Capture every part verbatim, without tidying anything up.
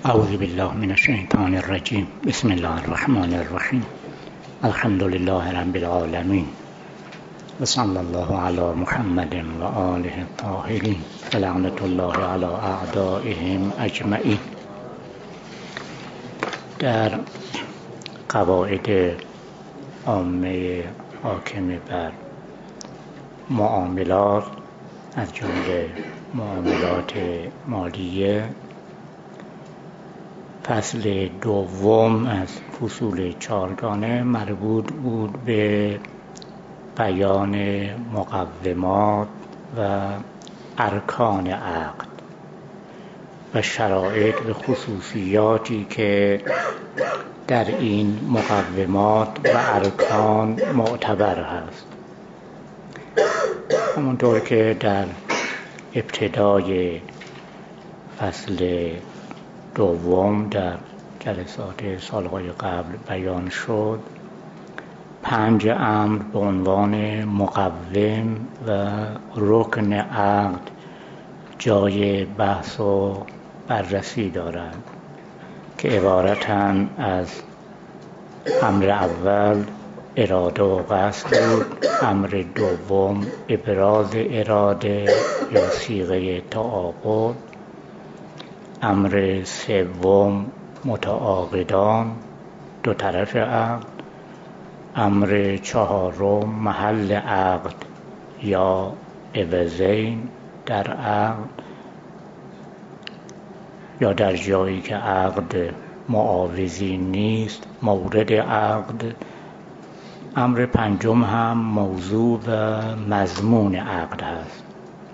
اعوذ بالله من الشیطان الرجیم. بسم الله الرحمن الرحیم. الحمد لله رب العالمین و صلی الله علی محمد و آله الطاهرین و لعنت الله علی اعدائهم اجمعین. در قواعد عامه حاکم بر معاملات از جمله معاملات مالیه، فصل دوم از فصول چهارگانه مربوط بود به بیان مقومات و ارکان عقد و شرایط و خصوصیاتی که در این مقومات و ارکان معتبر هست. همونطور که در ابتدای فصل دوم در جلسات سالهای قبل بیان شد، پنج امر به عنوان مقوم و رکن عقد جای بحث و بررسی دارند که عبارتند از امر اول اراده و قصد بود، امر دوم ابراز اراده یا صیغه تعاقد، امر سوم متعاقدان دو طرف عقد، امر چهارم محل عقد یا عوضین در عقد یا در جایی که عقد معاوضی نیست مورد عقد، امر پنجم هم موضوع و مضمون عقد هست.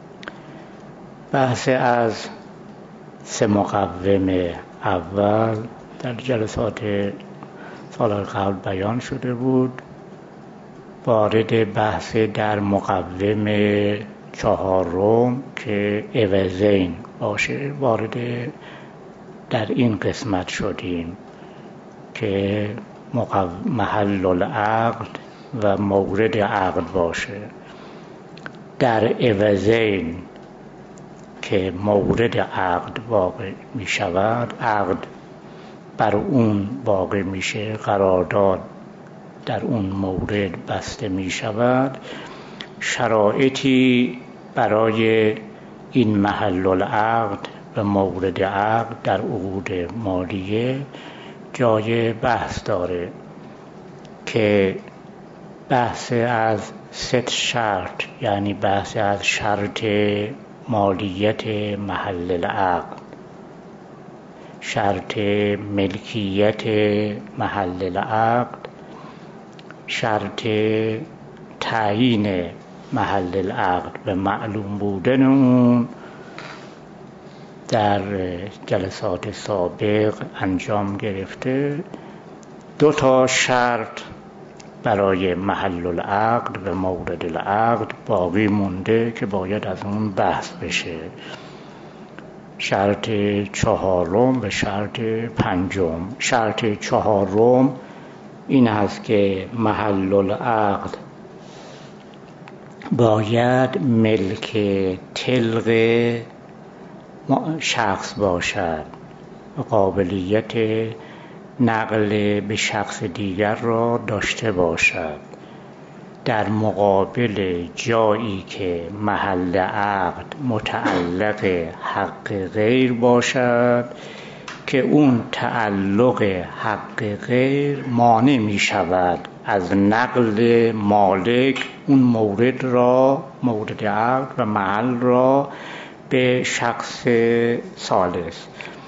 بحث از سه مقوم اول در جلسات سال قبل بیان شده بود. وارد بحث در مقوم چهارم که عوضین باشه وارد در این قسمت شدیم که محل العقد و مورد عقد باشه. در عوضین که مورد عقد واقع می شود، عقد بر اون واقع میشه، قرارداد در اون مورد بسته می شود، شرایطی برای این محل العقد و مورد عقد در عقود مالیه جای بحث داره که بحث از ست شرط، یعنی بحث از شرط مالیت محل العقد، شرط ملکیت محل العقد، شرط تعیین محل العقد و معلوم بودن اون در جلسات سابق انجام گرفته. دو تا شرط برای محل العقد و مورد العقد باقی مونده که باید از اون بحث بشه، شرط چهارم و شرط پنجم. شرط چهارم این هست که محل العقد باید ملک طلق شخص باشد و قابلیت نقل به شخص دیگر را داشته باشد، در مقابل جایی که محل عقد متعلق حق غیر باشد که اون تعلق حق غیر مانع می شود از نقل مالک اون مورد را، مورد عقد و محل را به شخص ثالث.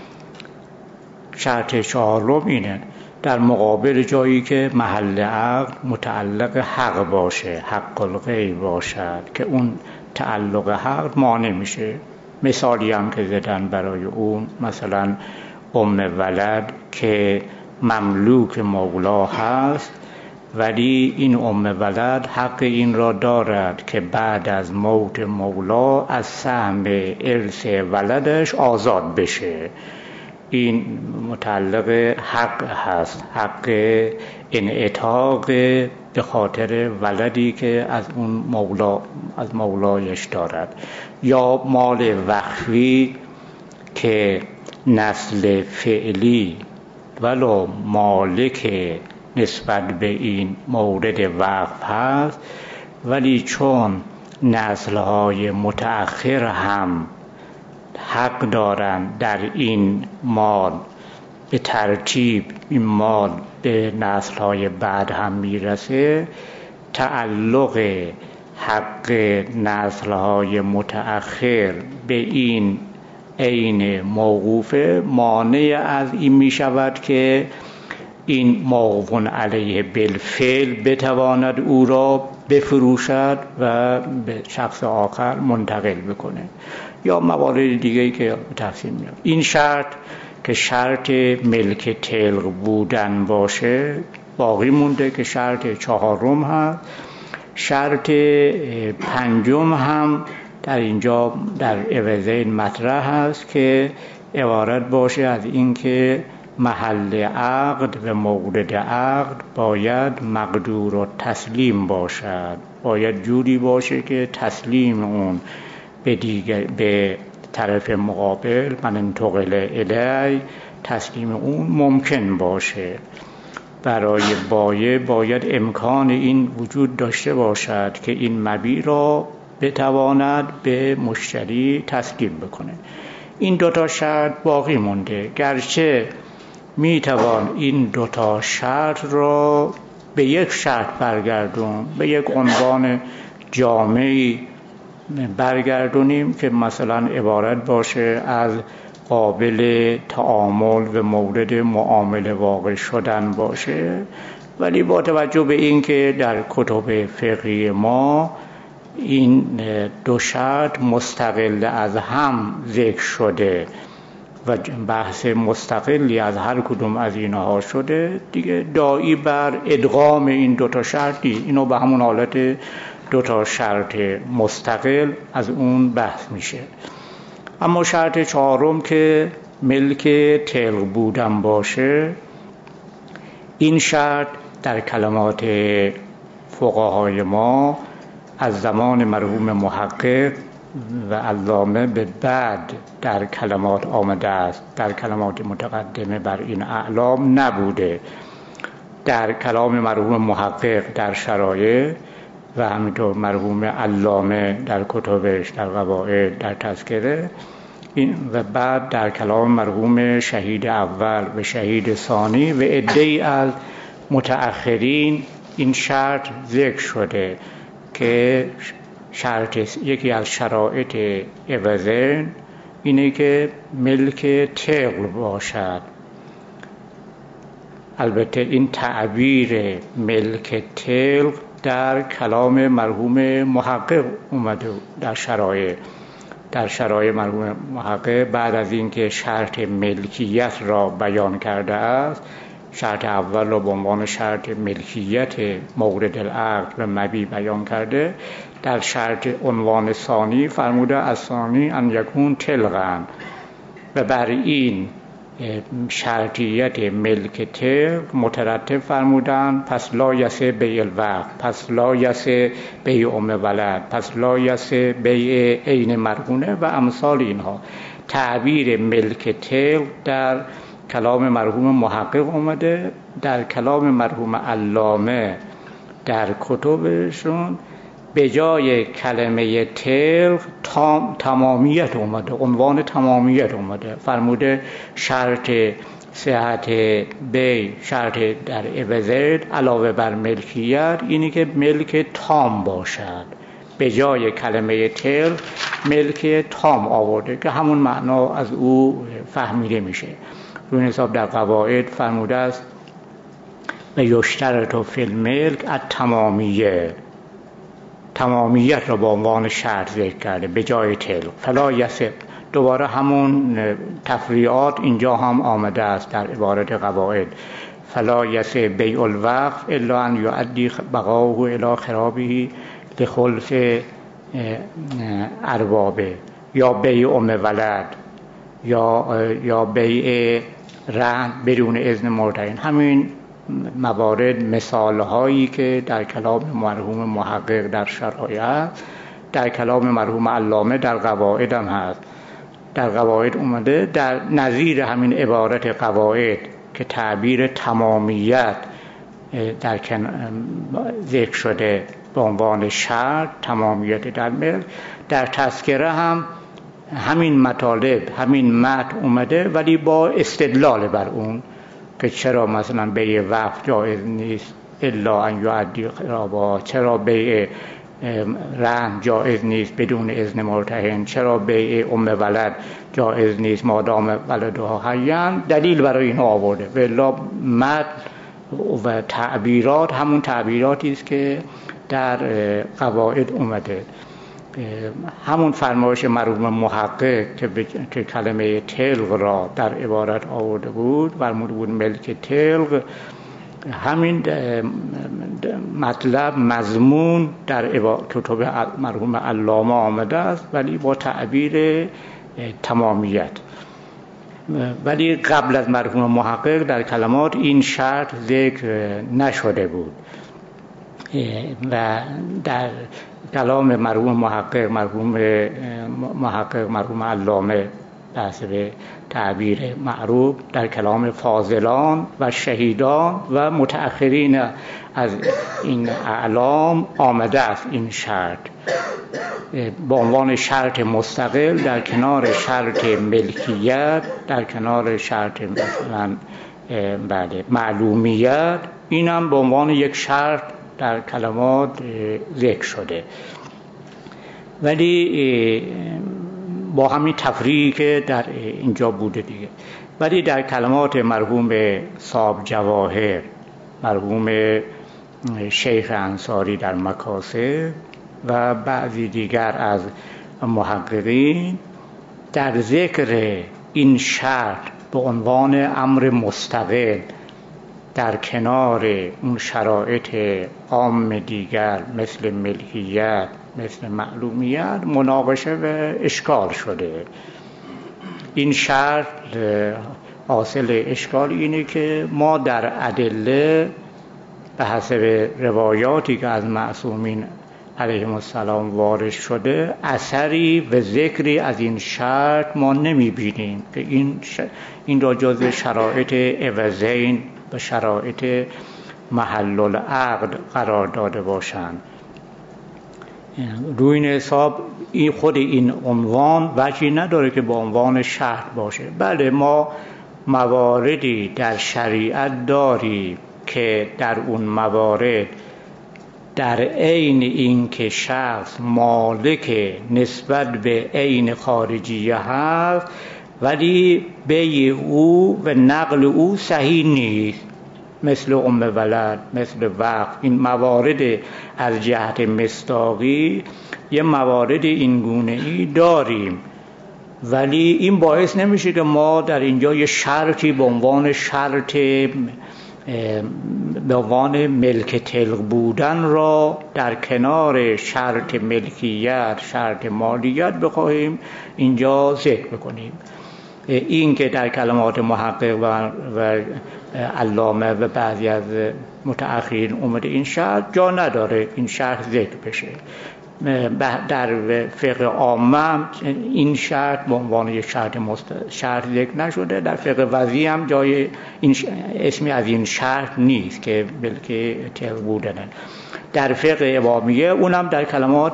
شرط چهارم اینه در مقابل جایی که محل عقد متعلق حق باشه، حق الغیر باشد که اون تعلق حق مانع میشه. مثالی هم که زدن برای اون، مثلا ام ولد که مملوک مولا هست ولی این ام ولد حق این را دارد که بعد از موت مولا از سهم ارث ولدش آزاد بشه. این متعلق حق هست، حق انعتاق به خاطر ولدی که از اون مولا از مولایش دارد. یا مال وقفی که نسل فعلی ولو مالک نسبت به این مورد وقف هست، ولی چون نسل‌های متأخر هم حق دارند در این مال به ترتیب این مال به نسل‌های بعد هم میرسه، تعلق حق نسل‌های متأخر به این عین موقوفه مانع از این می شود که این موقوف علیه بالفعل بتواند او را بفروشد و به شخص آخر منتقل بکنه یا موارد دیگه‌ای که تفصیل میاد. این شرط که شرط ملک تلق بودن باشه باقی مونده که شرط چهارم هست. شرط پنجم هم در اینجا در عوضین مطرح است که عبارت باشه از اینکه محل عقد و مورد عقد باید مقدور و تسلیم باشد، باید جوری باشه که تسلیم اون به دیگر به طرف مقابل من انتقل الی تسلیم اون ممکن باشه. برای بایع باید امکان این وجود داشته باشد که این مبیع را بتواند به مشتری تسلیم بکنه. این دوتا شرط باقی مونده، گرچه میتوان این دوتا شرط را به یک شرط برگردون، به یک عنوان جامعی برگردونیم که مثلا عبارت باشه از قابل تعامل و مورد معامله واقع شدن باشه، ولی با توجه به این که در کتب فقهی ما این دو شرط مستقل از هم ذکر شده و بحث مستقلی از هر کدوم از اینها شده، دیگه داعی بر ادغام این دوتا شرطی، اینو به همون حالت دوتا شرط مستقل از اون بحث میشه. اما شرط چهارم که ملک تلق بودن باشه، این شرط در کلمات فقهای ما از زمان مرحوم محقق و علامه به بعد در کلمات آمده است، در کلمات متقدمه بر این اعلام نبوده. در کلام مرحوم محقق در شرایع و همینطور مرحوم علامه در کتبش در قواعد در تذکره این و بعد در کلام مرحوم شهید اول و شهید ثانی و عده‌ای از متأخرین این شرط ذکر شده که شرط یکی از شرایط عوضین اینه که ملک تقل باشد. البته این تعبیر ملک تقل در کلام مرحوم محقق اومده در شرایع در شرایع مرحوم محقق بعد از اینکه شرط ملکیت را بیان کرده است، شرط اول را به عنوان شرط ملکیت مورد العقد و مبیع بیان کرده، در شرط عنوان ثانی فرموده از ثانی ان یکون تلقن و بر این شرطیت ملک تلق مترتب فرمودن پس لا یسه بیع الوقت، پس لا یسه بیع ام ولد، پس لا یسه بیع عین مرهونه و امثال اینها. تعبیر ملک تلق در کلام مرحوم محقق اومده، در کلام مرحوم علامه در کتبشون به جای کلمه تلق تام تمامیت اومده، عنوان تمامیت اومده، فرموده شرط صحت بی شرط در عوض علاوه بر ملکیت اینی که ملک تام باشد، به جای کلمه تلق ملک تام آورده که همون معنا از او فهمیده میشه. روی حساب در قواعد فرموده است و یشترط فی الملک التمامیه، تمامیت را به عنوان شرط ذکر کرده به جای تلق. فلا یسه دوباره همون تفریعات اینجا هم آمده است در عبارت قواعد. فلا یسه بیع الوقف الا ان یؤدی بقاؤه الی خرابه لخلف اربابه، یا بیع ام ولد یا یا بیع رهن بدون اذن مرتهن. همین موارد مثال هایی که در کلام مرحوم محقق در شرایع، در کلام مرحوم علامه در قواعد هم هست. در قواعد اومده، در نظیر همین عبارت قواعد که تعبیر تمامیت در ذکر شده به عنوان شرط، تمامیت در ملک، در تذکره هم همین مطالب، همین متن اومده ولی با استدلال بر اون که چرا مثلا بیع وقف جایز نیست الا ان یؤدی قرابا، چرا بیع رهن جایز نیست بدون اذن مرتهن، چرا بیع ام ولد جایز نیست مادام ولدها حیان، دلیل برای اینها آورده. والا متن و تعبیرات همون تعبیراتی است که در قواعد اومده. همون فرمایش مرحوم محقق که کلمه تلق را در عبارت آورده بود، فرموده بود ملک تلق، همین مطلب مضمون در کتب مرحوم علامه آمده است ولی با تعبیر تمامیت. ولی قبل از مرحوم محقق در کلمات این شرط ذکر نشده بود و در کلام مرحوم محقق مرحوم محقق مرحوم علامه بحث به تعبیر معروف در کلام فاضلان و شهیدان و متأخرین از این اعلام آمده است این شرط با عنوان شرط مستقل در کنار شرط ملکیت، در کنار شرط مثلا بله معلومیت، اینم به عنوان یک شرط در کلمات ذکر شده. ولی با همین تفریقی که در اینجا بوده دیگه. ولی در کلمات مرحوم صاحب جواهر، مرحوم شیخ انصاری در مکاسب و بعضی دیگر از محققین در ذکر این شرط به عنوان امر مستقل در کنار اون شرایط عام دیگر مثل ملکیت، مثل معلومیت مناقشه و اشکال شده. این شرط حاصل اشکال اینه که ما در ادله به حسب روایاتی که از معصومین علیهم السلام وارد شده اثری و ذکری از این شرط ما نمی‌بینیم که این ش... این را جزو شرایط عوضین و شرایط محل العقد قرار داده باشند. روی این حساب این خود این عنوان وجهی نداره که با عنوان شرط باشه. بله ما مواردی در شریعت داریم که در اون موارد در عین این که شخص مالک نسبت به عین خارجیه هست ولی بیع او و نقل او صحیح نیست، مثل ام ولد، مثل وقف. این موارد از جهت مصداقی یه موارد این گونه ای داریم ولی این باعث نمیشه که ما در اینجا یه شرطی به عنوان شرط به عنوان ملک تلق بودن را در کنار شرط ملکیت، شرط مالیت بخواهیم اینجا ذکر بکنیم. این که در کلمات محقق و, و علامه و بعضی از متأخرین اومده این شرط جا نداره این شرط ذکر بشه. در فقه عامه این شرط به عنوان یک شرط مست... شرط ذکر نشده. در فقه وضعی هم جای این ش... اسمی از این شرط نیست که بلکه تلق بودنه. در فقه امامیه اونم در کلمات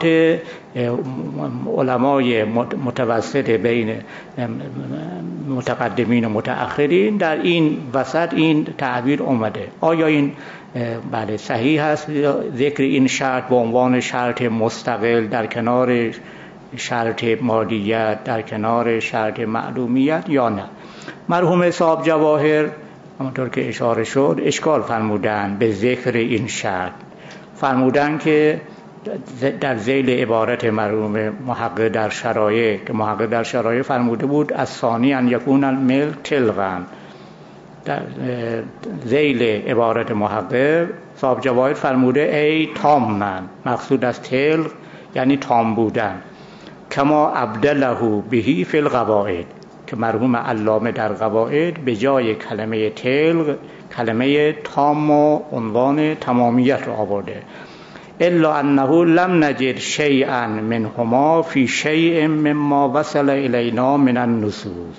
علمای متوسط بین متقدمین و متأخرین در این وسط این تعبیر اومده. آیا این بله صحیح هست ذکر این شرط به عنوان شرط مستقل در کنار شرط مالیت، در کنار شرط معلومیت یا نه؟ مرحوم صاحب جواهر همونطور که اشاره شد اشکال فرمودن به ذکر این شرط، فرمودن که در ذیل عبارت مرحوم محقق در شرایع که محقق در شرایع فرموده بود از ثانی ان یکون الملک تلقا، در ذیل عبارت محقق صاحب جواهر فرموده ای تامن، مقصود از تلق یعنی تام بودن، کما ابدله بهی فی القواعد، که مرحوم علامه در قواعد به جای کلمه تلق کلمه تام و عنوان تمامیت رو آورده. الا انه لم نجد شیئا منهما فی شیء مما وصل الینا من النصوص.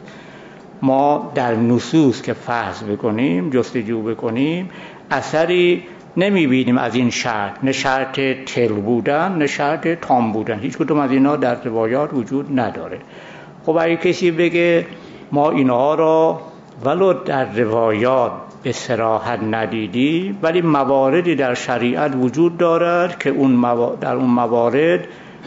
ما در نصوص که فحص بکنیم، جستجو بکنیم، اثری نمیبینیم از این شرط، نه شرط تل بودن نه شرط تام بودن. هیچ کدوم از اینا در روایات وجود نداره. خب اگه کسی بگه ما اینها را ولو در روایات به صراحت ندیدی ولی مواردی در شریعت وجود دارد که اون موارد در اون موارد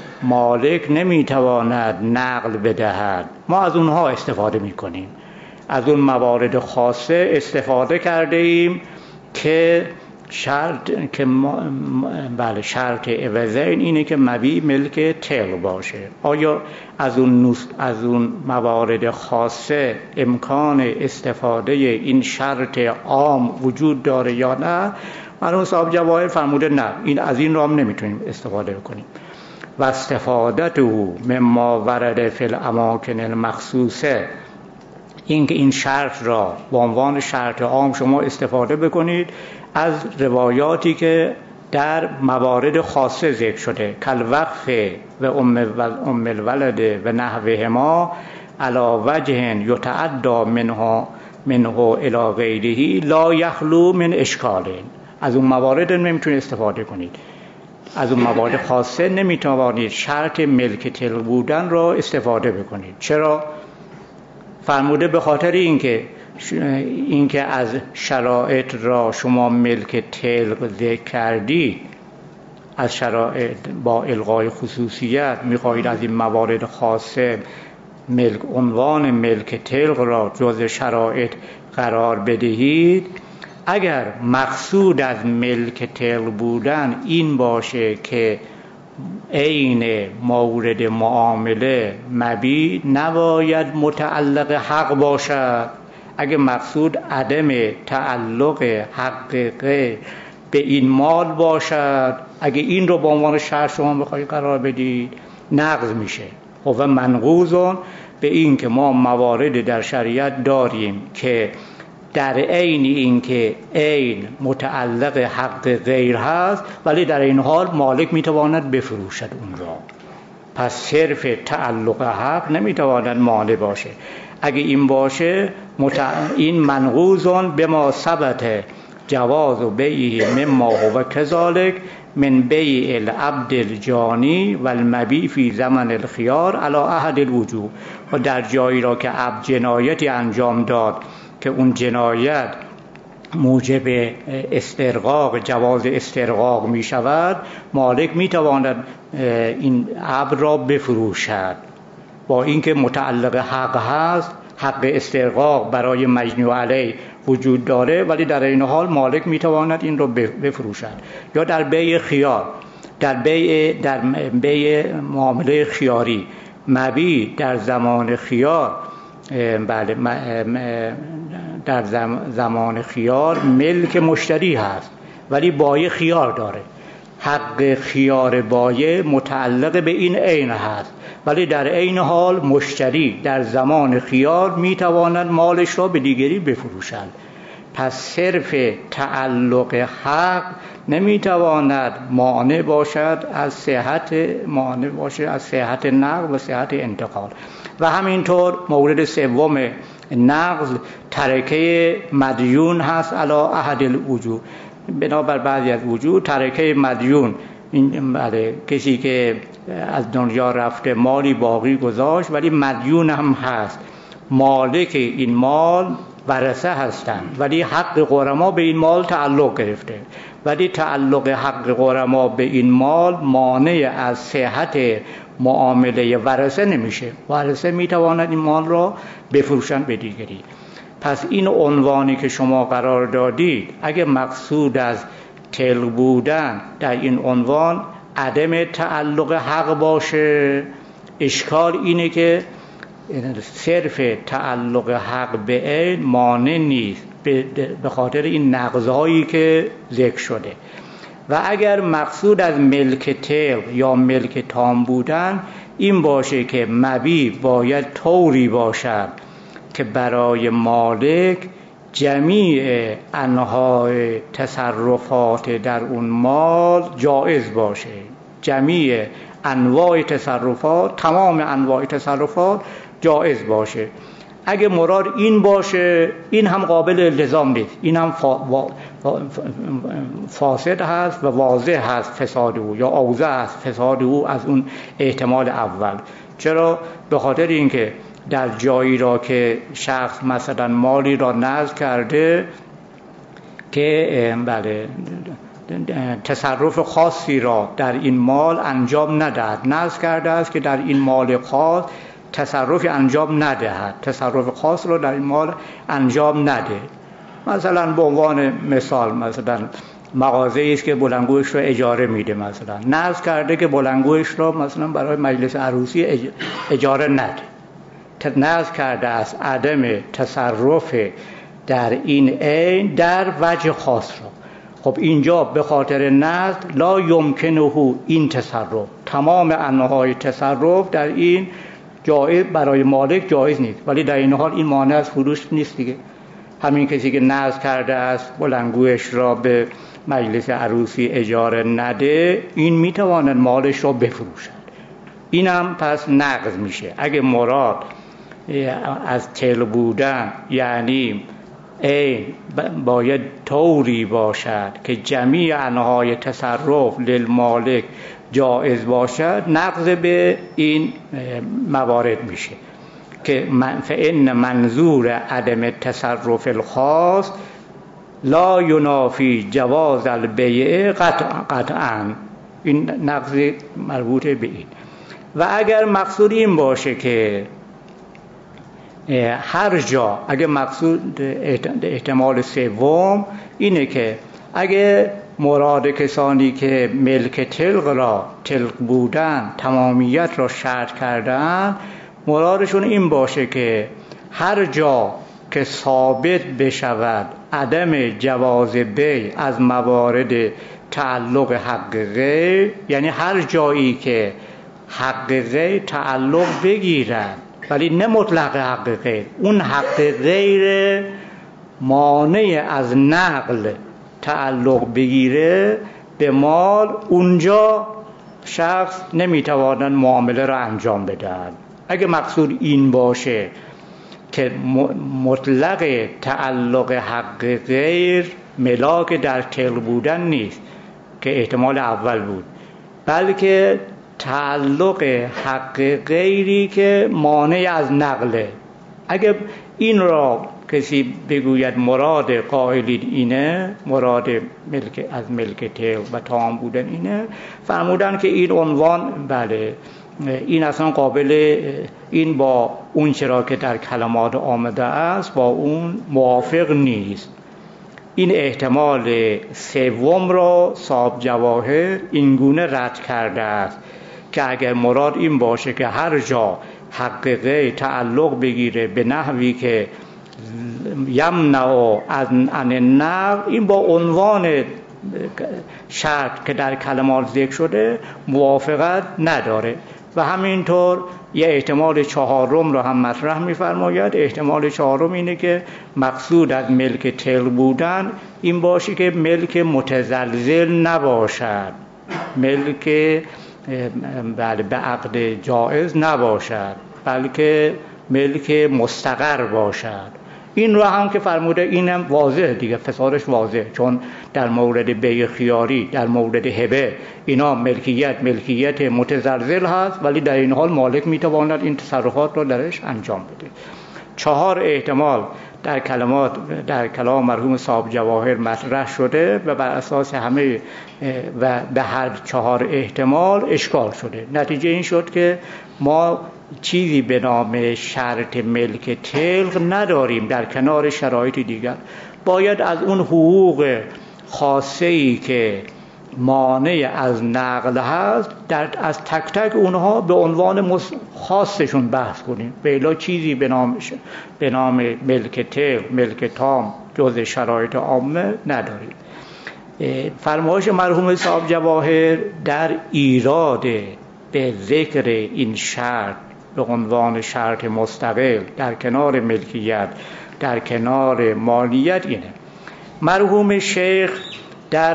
مالک نمیتواند نقل بدهد، ما از اونها استفاده میکنیم، از اون موارد خاصه استفاده کرده ایم که شرط که بله شرط عوضین اینه که مبی ملک تل باشه. آیا از اون از اون موارد خاصه امکان استفاده این شرط عام وجود داره یا نه؟ مرحوم صاحب جواهر فرموده نه، این از این راه نمیتونیم استفاده کنیم. و استفادته مما ورد فی الاماکن المخصوصه، این که این شرط را به عنوان شرط عام شما استفاده بکنید از روایاتی که در موارد خاصه ذکر شده، کالوقف و ام الولد و نحوهما علی وجه یتعدی منها منه الی غیره لا یخلو من اشکال. از اون موارد نمیتونید استفاده کنید، از اون موارد خاصه نمیتوانید شرط ملک تل بودن را استفاده بکنید. چرا؟ فرموده به خاطر اینکه اینکه از شرایط را شما ملک تلق ذکر کردید، از شرایط با الغای خصوصیت میخواهید از این موارد خاصه ملک عنوان ملک تلق را جز شرایط قرار بدهید. اگر مقصود از ملک تلق بودن این باشه که عین مورد معامله مبی نباید متعلق حق باشد، اگه مقصود عدم تعلق حقیقه به این مال باشد، اگه این رو به عنوان شرط شما بخواید قرار بدید نقض میشه. و منقوضون به این که ما موارد در شریعت داریم که در عین این که عین متعلق حق غیر هست ولی در این حال مالک میتواند بفروشد اون را، پس صرف تعلق حق نمیتواند مانع باشه. اگه این باشه متع... این منقوضون به ما ثبت جواز و بیعه مما هو کذالک من بیع العبد الجانی و المبی فی زمن الخیار علی احد الوجوه. و در جایی را که عبد جنایتی انجام داد که اون جنایت موجب استرقاق، جواز استرقاق می شود، مالک می تواند این عبد را بفروشد با اینکه متعلق حق هست، حق استرقاق برای مجنی علیه وجود داره، ولی در این حال مالک می تواند این را بفروشد. یا در بیع خیار، در بیع در بیع معامله خیاری، مبی در زمان خیار، بله در زمان خیار ملک مشتری هست ولی بایع خیار داره، حق خیار بایع متعلق به این عین هست ولی در عین حال مشتری در زمان خیار میتواند مالش را به دیگری بفروشد. پس صرف تعلق حق نمیتواند مانع باشد از صحت مانع باشد از صحت نقض و صحت انتقال. و همینطور مورد سوم نقض ترکه مدیون هست علی احد الوجوه. بنابر بعضی از وجوه ترکه مدیون، این بله کسی که از دنیا رفته مالی باقی گذاشت ولی مدیون هم هست، مالک این مال ورثه هستند ولی حق غرما به این مال تعلق گرفته، ولی تعلق حق غرما به این مال مانع از صحت معامله ورثه نمیشه. ورثه میتواند این مال را بفروشند به دیگری. پس این عنوانی که شما قرار دادید اگه مقصود از تلق بودن در این عنوان عدم تعلق حق باشه، اشکال اینه که صرف تعلق حق به عین مانع نیست به خاطر این نقضایی که ذکر شده. و اگر مقصود از ملک تلق یا ملک تام بودن این باشه که مبی باید طوری باشد که برای مالک جمیع انواع تصرفات در اون مال جایز باشه. جمیع انواع تصرفات، تمام انواع تصرفات جایز باشه. اگه مراد این باشه، این هم قابل التزام نیست، این هم فاسد هست و واضح هست فساد او، یا اوضح هست فساد او از اون احتمال اول. چرا؟ به خاطر اینکه در جایی را که شخص مثلا مالی را نذر کرده که بله تصرف خاصی را در این مال انجام ندهد، نذر کرده است که در این مال خاص تصرفی انجام ندهد، تصرف خاص را در این مال انجام نده. مثلا به عنوان مثال، مثلا مغازه‌ای است که بلندگوش رو اجاره میده، مثلا نذر کرده که بلندگوش رو مثلا برای مجلس عروسی اجاره نده، نذر کرده است عدم تصرف در این عین در وجه خاص را. خب اینجا به خاطر نذر لا یمکنه این تصرف، تمام انواع تصرف در این جایز برای مالک جایز نیست، ولی در این حال این مانع از فروش نیست دیگه. همین کسی که نذر کرده است بلندگوش را به مجلس عروسی اجاره نده، این میتواند مالش را بفروشد. اینم پس نقض میشه. اگه مراد از تل بودن یعنی این باید طوری باشد که جمیع انواع تصرف للمالک جایز باشد، نقض به این موارد میشه که فإن منظور عدم تصرف الخاص لا ینافی جواز البیع قطعا. این نقض مربوط به این. و اگر مقصود این باشه که هر جا، اگه مقصود احتمال سوم اینه که اگه مراد کسانی که ملک تلق را، تلق بودن، تمامیت را شرط کردن، مرادشون این باشه که هر جا که ثابت بشود عدم جواز بیع از موارد تعلق حق غیر، یعنی هر جایی که حق غیر تعلق بگیرد ولی نه مطلق حق غیر، اون حق غیر مانع از نقل تعلق بگیره به مال، اونجا شخص نمیتواند معامله را انجام بدهد. اگه مقصود این باشه که مطلق تعلق حق غیر ملاک در تل بودن نیست که احتمال اول بود، بلکه تعلق حق غیری که مانع از نقله. اگه این را کسی بگوید مراد قائلین اینه، مراد ملک از ملک تل و تام بودن اینه، فرمودن که این عنوان بله این اصلا قابل، این با اون چرا که در کلمات آمده است با اون موافق نیست. این احتمال سوم را صاحب جواهر اینگونه رد کرده است که اگر مراد این باشه که هر جا حق غیر تعلق بگیره به نحوی که یمنع عن النقل، این با عنوان شرط که در کلمات ذکر شده موافقت نداره. و همینطور یه احتمال چهارم رو هم مطرح می‌فرماید. احتمال چهارم اینه که مقصود از ملک تل بودن این باشه که ملک متزلزل نباشد، ملک بله به عقد جائز نباشد، بلکه ملک مستقر باشد. این رو هم که فرموده اینم واضح دیگه، فسادش واضح، چون در مورد بیع خیاری، در مورد هبه، اینا ملکیت ملکیت متزلزل هست، ولی در این حال مالک میتواند این تصرفات رو درش انجام بده. چهار احتمال در کلمات در کلام مرحوم صاحب جواهر مطرح شده و بر اساس همه و به هر چهار احتمال اشکال شده. نتیجه این شد که ما چیزی به نام شرط ملک تلق نداریم در کنار شرایط دیگر. باید از اون حقوق خاصه‌ای که مانع از نقل هست در از تک تک اونها به عنوان خاصشون بحث کنیم. به الا چیزی به نام به نام ملک تلق، ملک تام جز شرایط عامه نداریم. فرمایش مرحوم صاحب جواهر در ایراد به ذکر این شرط به عنوان شرط مستقل در کنار ملکیت در کنار مالیت اینه. مرحوم شیخ در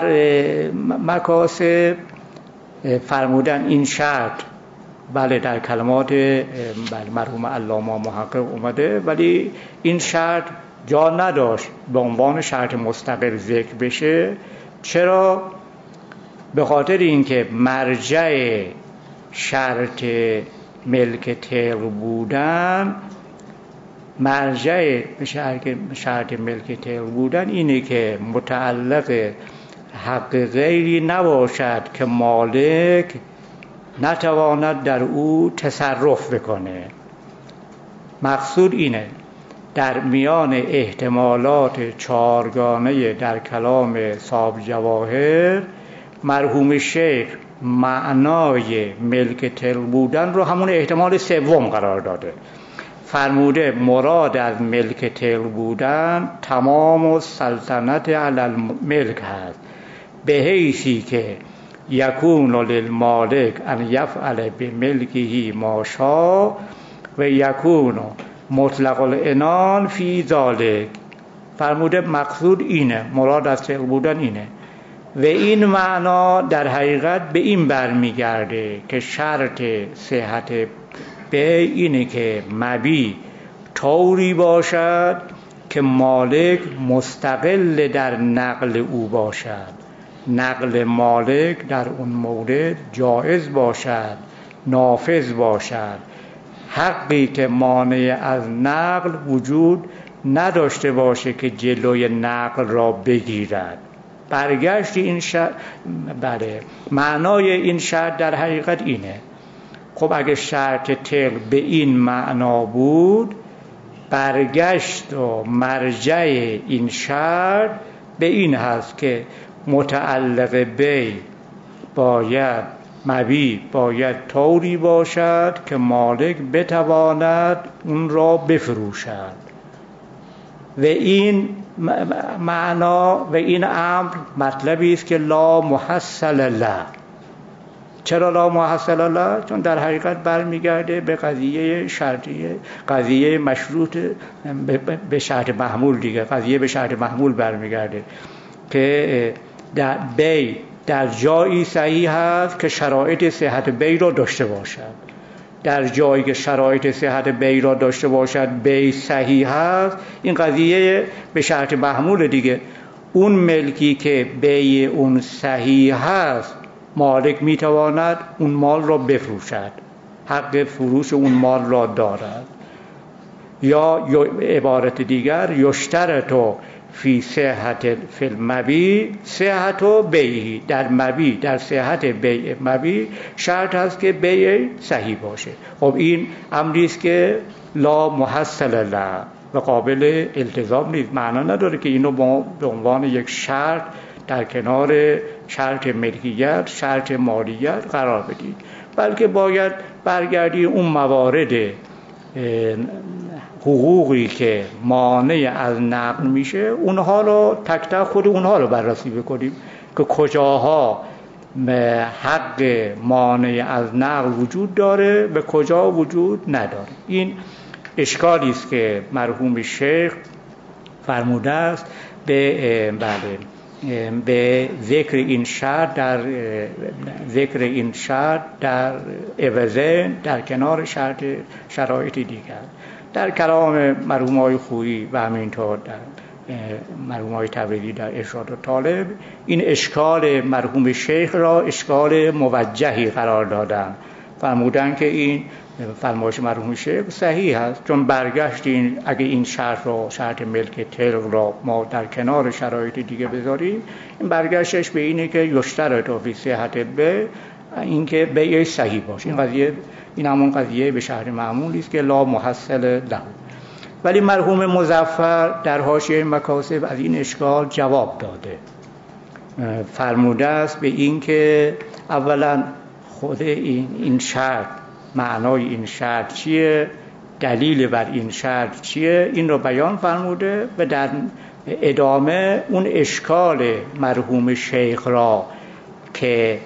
مکاسب فرمودن این شرط، بله در کلمات بله مرحوم علامه محقق اومده، ولی این شرط جا نداشت به عنوان شرط مستقل ذکر بشه. چرا؟ به خاطر اینکه مرجع شرط ملک تقر بودن، مرجع شرط ملک تقر بودن اینه که متعلق حق غیری نباشد که مالک نتواند در او تصرف بکنه. مقصود اینه در میان احتمالات چهارگانه در کلام صاحب جواهر مرحوم شیخ معنای ملک تقر بودن رو همون احتمال سوم قرار داده. فرموده مراد از ملک تقر بودن تمام و سلطنت علی الملک هست، به حیثی که یکون للمالک ان یفعل بملکه ما شاء و یکون مطلق العنان فی ذلک. فرموده مقصود اینه، مراد از تقر بودن اینه و این معنا در حقیقت به این برمیگرده که شرط صحت به اینه که مبی طوری باشد که مالک مستقل در نقل او باشد، نقل مالک در اون مورد جایز باشد، نافذ باشد، حقی که مانع از نقل وجود نداشته باشه که جلوی نقل را بگیرد. برگشت این شرط، بله معنای این شرط در حقیقت اینه. خب اگه شرط تقر به این معنا بود، برگشت و مرجع این شرط به این هست که متعلق به باید مبی باید طوری باشد که مالک بتواند اون را بفروشد و این معنا و این امر مطلبی است که لا محصل له. چرا لا محصل له؟ چون در حقیقت برمیگرده به قضیه شرطیه، قضیه مشروط به شرط محمول دیگه، قضیه به شرط محمول برمیگرده که در بی در جایی صحیح هست که شرایط صحت بی را داشته باشد. در جایی که شرایط صحت بی را داشته باشد بی صحیح هست، این قضیه به شرط محمول دیگه. اون ملکی که بی اون صحیح هست، مالک میتواند اون مال را بفروشد، حق فروش اون مال را دارد. یا عبارت دیگر یشترط فی صحت فی المبی صحت و بیعی، در مبی در صحت بیع مبی شرط هست که بیع صحیح باشه. خب این امری است که لا محصل له و قابل التزام نیست. معنا نداره که اینو به عنوان یک شرط در کنار شرط ملکیت، شرط مالیت قرار بدید، بلکه باید برگردی اون موارد حقوقی که مانع از نقل میشه اونها رو تک تک خود اونها رو بررسی بکنیم که کجاها حق مانع از نقل وجود داره و کجا وجود نداره. این اشکالی است که مرحوم شیخ فرموده است به بله به ذکر این شرط در ذکر این شرط در عوضه در کنار شرط شرایط دیگر. در کلام مرحوم های خویی و همینطور در مرحوم های تبریزی در ارشاد الطالب این اشکال مرحوم شیخ را اشکال موجهی قرار دادن. فرمودن که این فرمایش مرحوم شیخ صحیح است، چون برگشتین اگه این شرط را شرط ملک تقر را ما در کنار شرایط دیگه بذاریم، این برگشتش به اینه که یشترط فی صحت به اینکه بیع صحیح باشه. این قضیه این همون قضیه به شرط معمولی است که لا محصل له. ولی مرحوم مظفر در حاشیه مکاسب از این اشکال جواب داده. فرموده است به این که اولا خود این این شرط، معنای این شرط چیه، دلیل بر این شرط چیه، این رو بیان فرموده و در ادامه اون اشکال مرحوم شیخ را که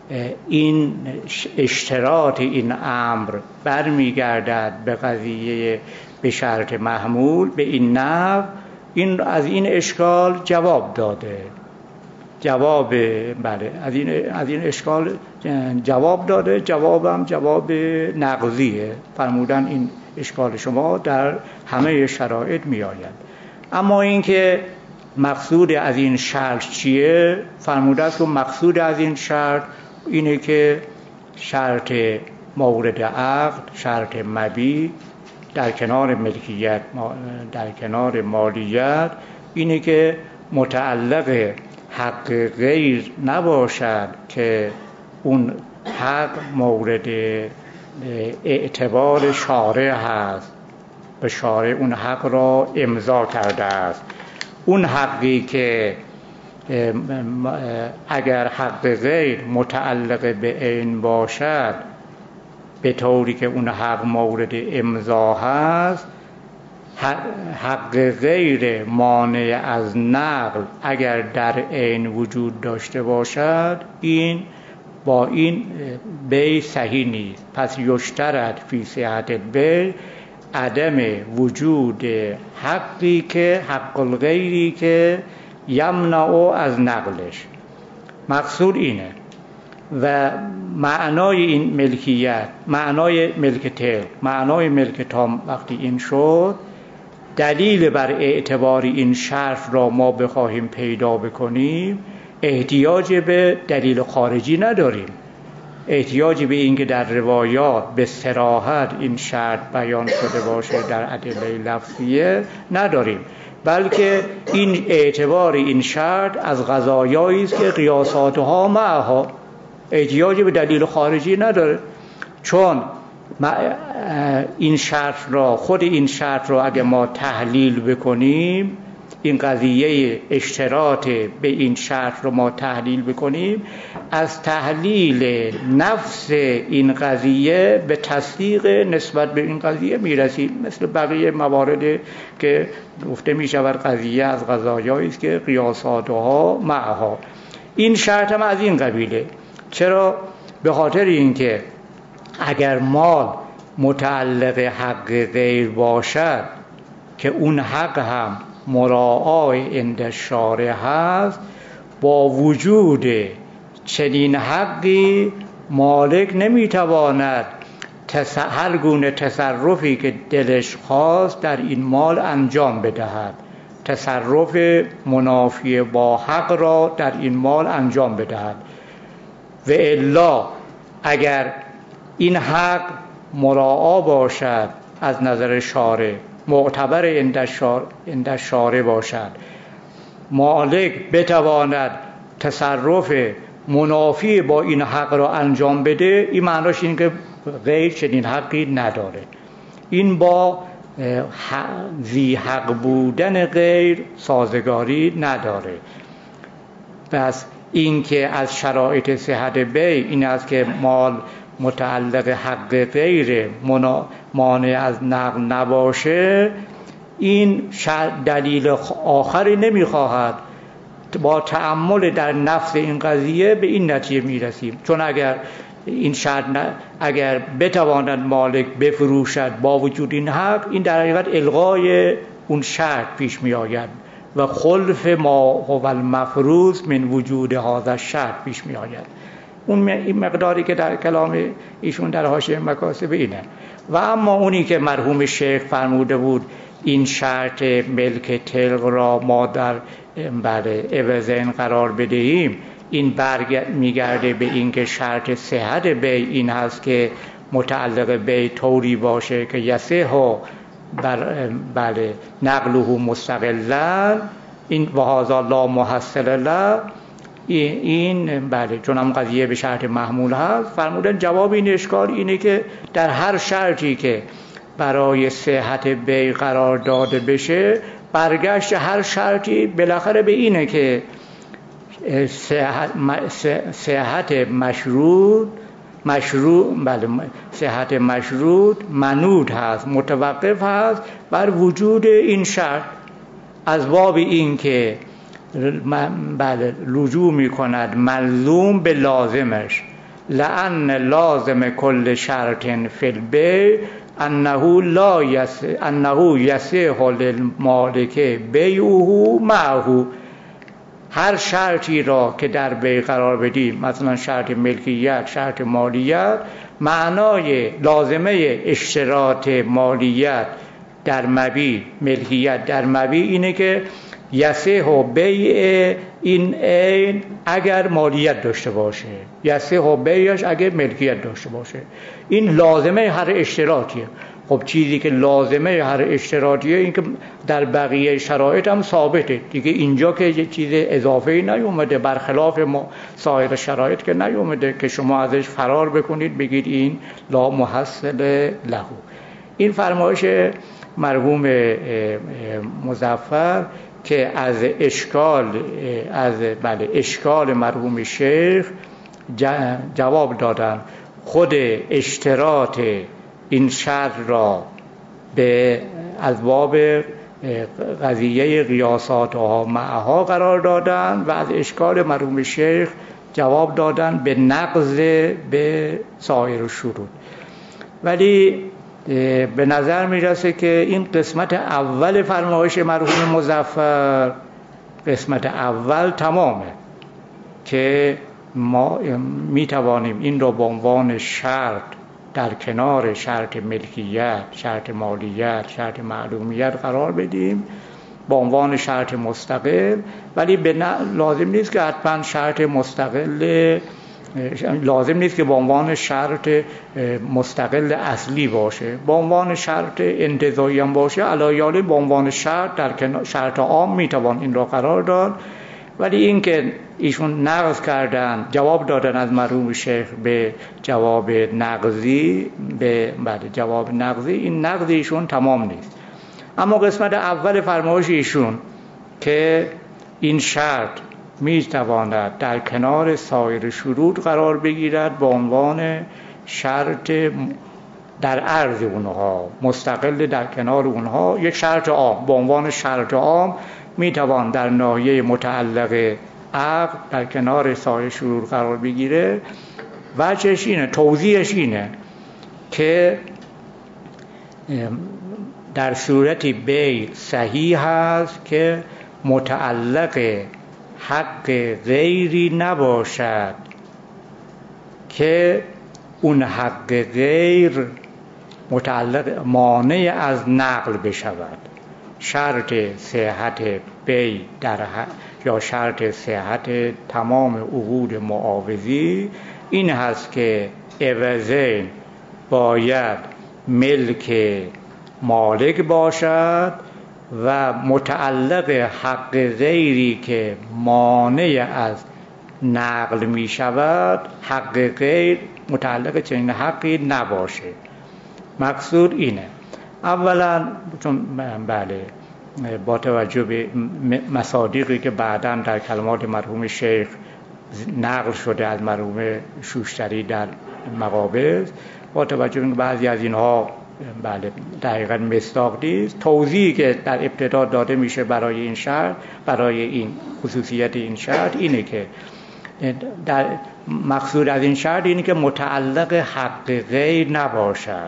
این اشتراط این امر برمیگردد به قضیه به شرط محمول به این نحو، این از این اشکال جواب داده، جواب بله از این از این اشکال جواب داده، جوابم جواب نقضیه، فرمودن این اشکال شما در همه شرایط می آید. اما اینکه مقصود از این شرط چیه؟ فرموده است که مقصود از این شرط اینه که شرط مورد عقد، شرط مبیع در کنار ملکیت، در کنار مالیت، اینه که متعلق حق غیر نباشد که اون حق مورد اعتبار شارع هست، به شارع اون حق را امضا کرده است. اون حقی که اگر حق غیر متعلق به عین باشد به طوری که اون حق مورد امضا هست، حق غیر مانع از نقل اگر در عین وجود داشته باشد، این با این بیع صحیح نیست. پس یشترط فی صحت البیع عدم وجود حقی که حق الغیری که یمنع از نقلش. مقصود اینه و معنای این ملکیت، معنای ملک تل، معنای ملک تام وقتی این شد، دلیل بر اعتبار این شرط را ما بخواهیم پیدا بکنیم، احتیاج به دلیل خارجی نداریم، احتیاج به اینکه در روایات به صراحت این شرط بیان شده باشه در ادله لفظیه نداریم، بلکه این اعتبار این شرط از قضایایی است که قیاساتها معها، احتیاج به دلیل خارجی نداره. چون این شرط را، خود این شرط را اگه ما تحلیل بکنیم، این قضیه اشتراط به این شرط رو ما تحلیل بکنیم، از تحلیل نفس این قضیه به تصدیق نسبت به این قضیه میرسیم، مثل بقیه مواردی که گفته میشود قضیه از قضایایی است که قیاساتها معها. این شرط هم از این قبیله. چرا؟ به خاطر اینکه اگر مال متعلق حق غیر باشد که اون حق هم مراعای عند شارع هست، با وجود چنین حقی مالک نمیتواند هر گونه تصرفی که دلش خواست در این مال انجام بدهد، تصرف منافی با حق را در این مال انجام بدهد. و الا اگر این حق مراعا باشد از نظر شارع، معتبر عند شارع باشد، مالک بتواند تصرف منافی با این حق را انجام بده، این معناش این که غیر چنین حقی نداره. این با ذی حق بودن غیر سازگاری نداره. پس این که از شرایط صحت بیع این است که مال متعلق حق غیر مانع از نقل نباشه، این دلیل آخری نمیخواهد. با تأمل در نفس این قضیه به این نتیجه میرسیم، چون اگر این شرط اگر بتواند مالک بفروشد با وجود این حق، این در حقیقت الغای اون شرط پیش می آید و خلف ما هو المفروض من وجود هذا شرط پیش می آید. اون این مقداری که در کلام ایشون در حاشیه مکاسب اینه. و اما اونی که مرحوم شیخ فرموده بود این شرط ملک تلق را ما در بله عوضین قرار بدهیم، این برگ میگرده به این که شرط صحت بیع این هست که متعلق بیع طوری باشه که یصح بر بله نقله مستقلا، این و هذا لا محصل له، این بله چون هم قضیه به شرط محمول هست. فرمودن جواب این اشکال اینه که در هر شرطی که برای صحت بیع قرار داده بشه، برگشت هر شرطی بالاخره به اینه که صحت, صحت مشروط مشروع بله صحت مشروط منوط هست، متوقف هست بر وجود این شرط، از باب این که بله لزوم می کند ملزوم به لازمش. لأن لازم کل شرط فی البیع انه لا یس انه یصح للمالک بیعه معه. هر شرطی را که در بیع قرار بدیم، مثلا شرط ملکیت، شرط مالیت، معنای لازمه اشتراط مالیت در مبیع، ملکیت در مبیع اینه که یصح بیع این عین اگر مالیت داشته باشه، یصح بیعش اگر ملکیت داشته باشه. این لازمه هر اشتراطیه. خب چیزی که لازمه هر اشتراطیه این که در بقیه شرایط هم ثابته دیگه. اینجا که یه چیز اضافه‌ای نیومده، برخلاف ما سایر شرایط که نیومده که شما ازش فرار بکنید بگید این لا محصل له. این فرمایش مرحوم مظفر که از اشکال از بله اشکال مرحوم شیخ جواب دادن. خود اشتراط این شرط را به از باب قضیه قیاسات ها معها قرار دادن و از اشکال مرحوم شیخ جواب دادن به نقض به سایر شروط. ولی به نظر میرسه که این قسمت اول فرمایش مرحوم مظفر، قسمت اول تمامه که ما میتوانیم این رو به عنوان شرط در کنار شرط ملکیت، شرط مالیت، شرط معلومیت قرار بدیم به عنوان شرط مستقل. ولی به لازم نیست که حتما شرط مستقل لازم نیست که به عنوان شرط مستقل اصلی باشه، به عنوان شرط انتزاعی هم باشه. علایال به عنوان شرط در کنار شرط عام میتوان این را قرار داد. ولی این که ایشون نقض کردن، جواب دادن از مرحوم شیخ به جواب نقضی، به بعد جواب نقضی، این نقض ایشون تمام نیست. اما قسمت اول فرمایش ایشون که این شرط میتواند در کنار سایر شروط قرار بگیرد به عنوان شرط در عرض اونها، مستقل در کنار اونها، یک شرط عام به عنوان شرط عام میتوان در ناحیه متعلق عقد در کنار سایر شروط قرار بگیره. وجهش اینه، توضیحش اینه که در صورتی بیع صحیح هست که متعلق حق غیری نباشد که اون حق غیر متعلق مانع از نقل بشود. شرط صحت بیع در یا شرط صحت تمام عقود معاوضی این هست که عوضین باید ملک مالک باشد و متعلق حق غیری که مانع از نقل می شود حق غیر متعلق چنین حقی نباشه. مقصود اینه اولا چون بله با توجه به مصادیقی که بعداً در کلمات مرحوم شیخ نقل شده از مرحوم شوشتری در مقابض، با توجه به بعضی از اینها بله دقیقاً مصداق نیست، توضیحی که در ابتدا داده میشه برای این شرط، برای این خصوصیت این شرط اینه که در مقصود از این شرط اینه که متعلق حق غیر نباشد.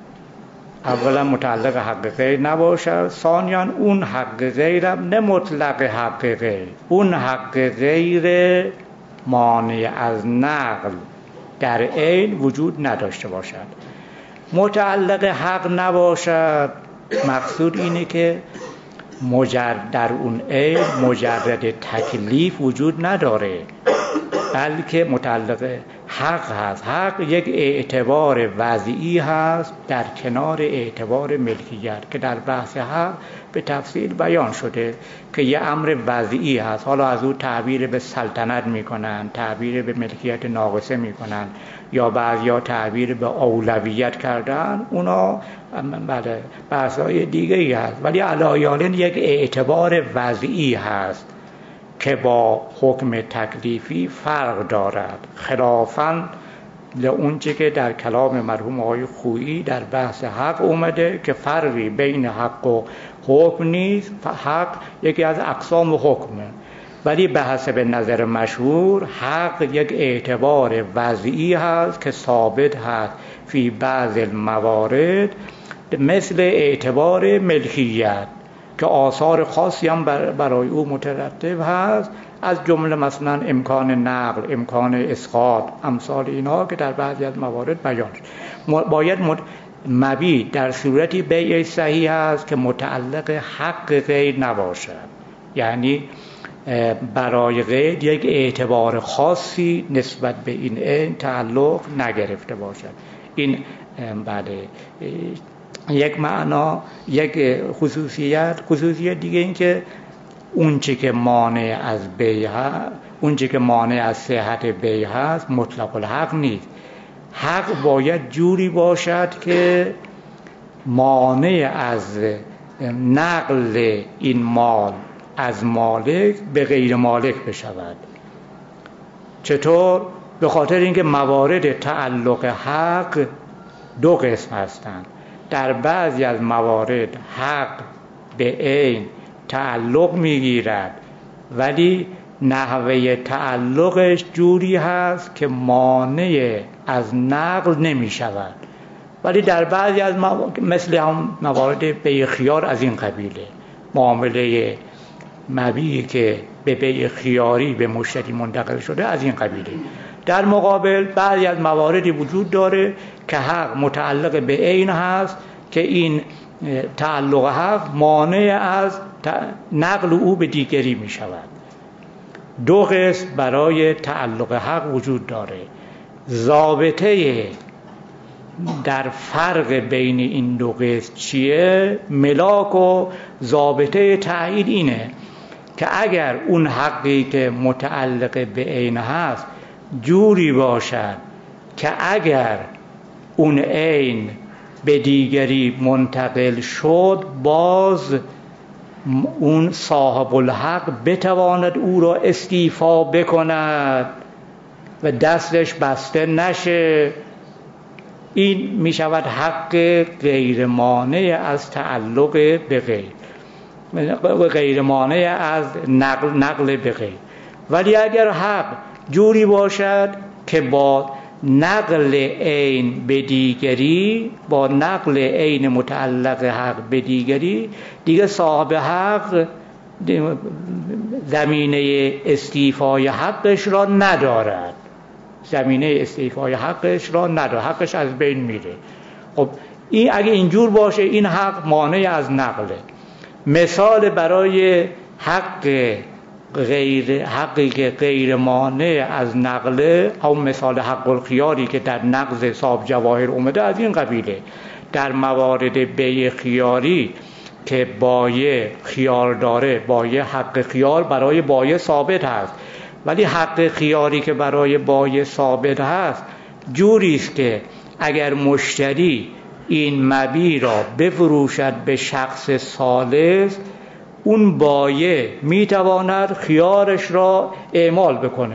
اولا متعلق حق غیر نباشد، ثانیاً اون حق غیرم نه مطلق حق غیر، اون حق غیر مانع از نقل در عین وجود نداشته باشد. متعلق حق نباشد مقصود اینه که مجرد در اون عین مجرد تکلیف وجود نداره، بلکه متعلق حق هست. حق یک اعتبار وضعی هست در کنار اعتبار ملکیت که در بحث حق به تفصیل بیان شده که یه امر وضعی هست. حالا از او تعبیر به سلطنت میکنن، تعبیر به ملکیت ناقصه میکنن، یا بعضیا تعبیر به اولویت کردن، اونا بله بحث‌های دیگه‌ای هست. ولی علایالن یک اعتبار وضعی هست که با حکم تکلیفی فرق دارد، خلافاً اونچه که در کلام مرحوم آقای خویی در بحث حق اومده که فرقی بین حق و حکم نیست. حق یکی از اقسام حکمه، ولی به حسب نظر مشهور حق یک اعتبار وضعی هست که ثابت هست فی بعض الموارد، مثل اعتبار ملکیت که آثار خاصی هم برای او مترتب هست، از جمله مثلا امکان نقل، امکان اسقاط، امثال اینها که در بعضی از موارد بیان شد. باید مبیع در صورتی بیع صحیح است که متعلق حق غیر نباشد، یعنی برای غیر یک اعتبار خاصی نسبت به این عین تعلق نگرفته باشد. این بله یک معنا، یک خصوصیت. خصوصیت دیگه این که اونچه که مانع از بیع، اونچه که مانع از صحت بیع هست مطلق الحق نیست. حق باید جوری باشد که مانع از نقل این مال از مالک به غیر مالک بشود. چطور؟ به خاطر اینکه موارد تعلق حق دو قسم هستند. در بعضی از موارد حق به عین تعلق میگیرد ولی نحوه تعلقش جوری هست که مانع از نقل نمی شود، ولی در بعضی از موارد مثل هم موارد بیع خیار از این قبیله، معامله مبیعی که به بیع خیاری به مشتری منتقل شده از این قبیله. در مقابل بعضی از مواردی وجود داره که حق متعلق به عین هست که این تعلق حق مانع از نقل او به دیگری می شود. دو قسم برای تعلق حق وجود داره. ضابطه در فرق بین این دو قسم چیه؟ ملاک و ضابطه تعیین اینه که اگر اون حقی که متعلق به عین هست جوری باشد که اگر اون عین به دیگری منتقل شد باز اون صاحب الحق بتواند او را استیفا بکند و دستش بسته نشه، این می شود حق غیر مانع از تعلق به غیر، غیر مانع از نقل, نقل به غیر. ولی اگر حق جوری باشد که با نقل عین به دیگری، با نقل عین متعلق حق به دیگری، دیگه صاحب حق زمینه استیفای حقش را ندارد، زمینه استیفای حقش را ندارد، حقش از بین میره. خب این اگه اینجور باشه این حق مانع از نقله. مثال برای حق غیر حقی که غیر مانع از نقله، او مثال حق الخیاری که در نقض صاحب جواهر اومده از این قبیله. در موارد بیع خیاری که بایع خیار داره، بایع حق خیار برای بایع ثابت هست، ولی حق خیاری که برای بایع ثابت هست جوری است که اگر مشتری این مبیع را بفروشد به شخص ثالث، اون بایع میتواند خیارش را اعمال بکنه،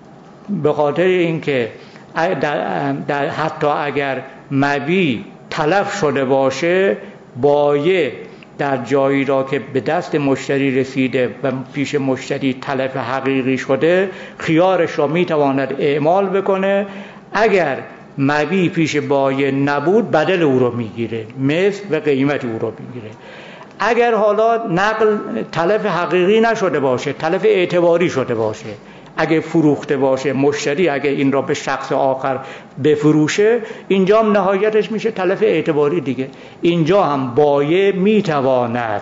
به خاطر اینکه در, در حتی اگر مبیع تلف شده باشه، بایع در جایی را که به دست مشتری رسیده و پیش مشتری تلف حقیقی شده، خیارش را میتواند اعمال بکنه. اگر مبیع پیش بایع نبود بدل او را میگیره، مثل و قیمت او را میگیره. اگر حالا نقل تلف حقیقی نشده باشه، تلف اعتباری شده باشه، اگه فروخته باشه، مشتری اگه این را به شخص آخر بفروشه، اینجا هم نهایتش میشه تلف اعتباری دیگه. اینجا هم بایع میتواند،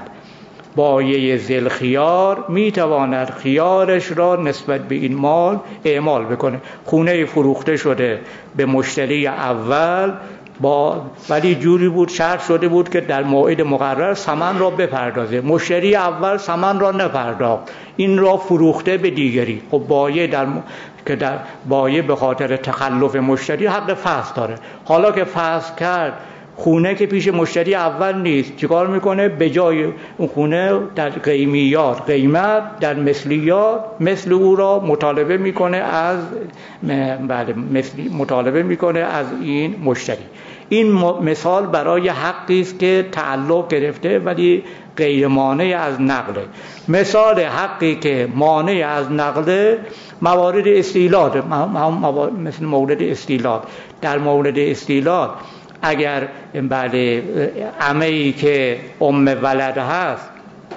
بایع ذل خیار میتواند خیارش را نسبت به این مال اعمال بکنه. خونه فروخته شده به مشتری اول، با ولی جوری بود شرط شده بود که در موعد مقرر ثمن را بپردازه، مشتری اول ثمن را نپرداخت، این را فروخته به دیگری. خب بایع در م... که در بایع به خاطر تخلف مشتری حق فسخ داره. حالا که فسخ کرد، خونه که پیش مشتری اول نیست، چیکار میکنه؟ به جای اون خونه در قیمیات، قیمت در مثلیات، مثل او را مطالبه میکنه از بله مثلی مطالبه میکنه از این مشتری. این مثال برای حقی است که تعلق گرفته ولی غیر مانع از نقله. مثال حقی که مانع از نقله موارد استیلاد، مثل مورد استیلاد. در مورد استیلاد اگر بله عمه‌ای که ام ولد هست،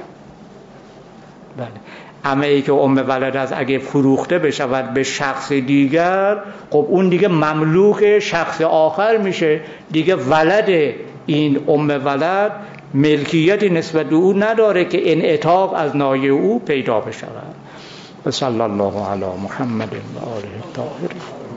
بله عمه‌ای که ام ولد هست اگه فروخته بشود به شخص دیگر، خب اون دیگه مملوک شخص آخر میشه دیگه. ولد این ام ولد ملکیتی نسبت به او نداره که انعتاق از نایه او پیدا بشود. و صلی الله علی محمد و آله الطاهرین.